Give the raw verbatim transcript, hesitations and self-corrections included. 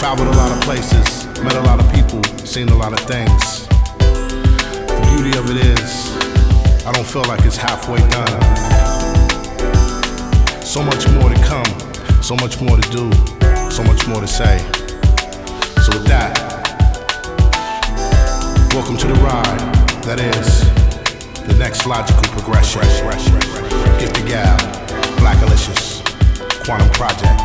Traveled a lot of places, met a lot of people, seen a lot of things. The beauty of it is, I don't feel like it's halfway done. So much more to come, so much more to do, so much more to say. So with that, welcome to the ride, that is, the next logical progression. Get the Gab, Black Alicious, Quantum Project.